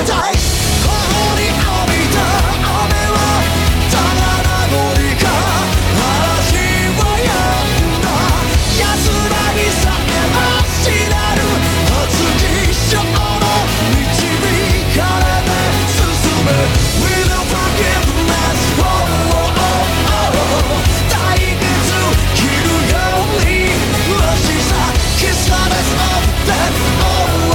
たい頬に浴びた雨はただ名残か嵐は止んだ安らぎさえましなる熱き衝の導かれて進め With no forgiveness退屈切るようにらしさ Kiss the best of death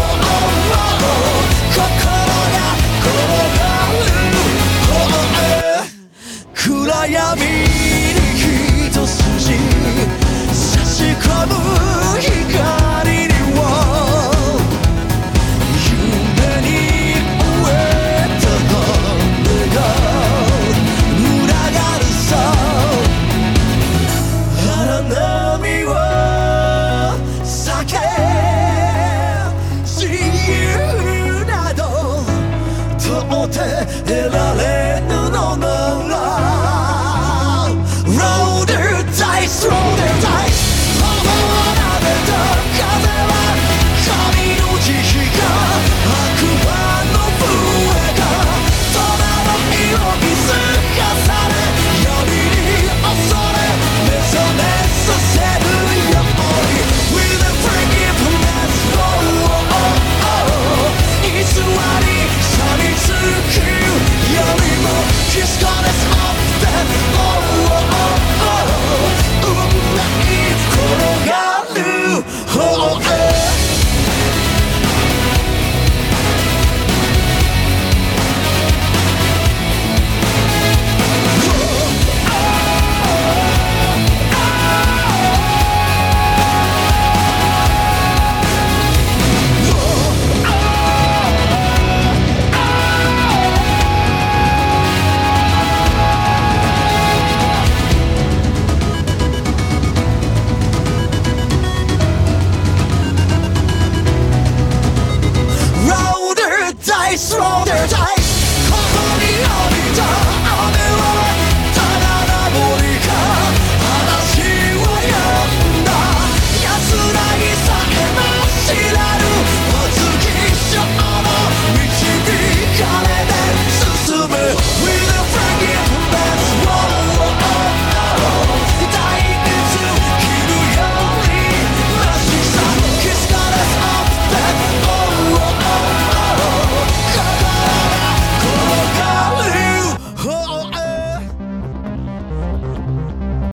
心が転がる暗闇に一筋差し込む光を夢に終えた羽が群がるさ荒波を避け自由など到底得られない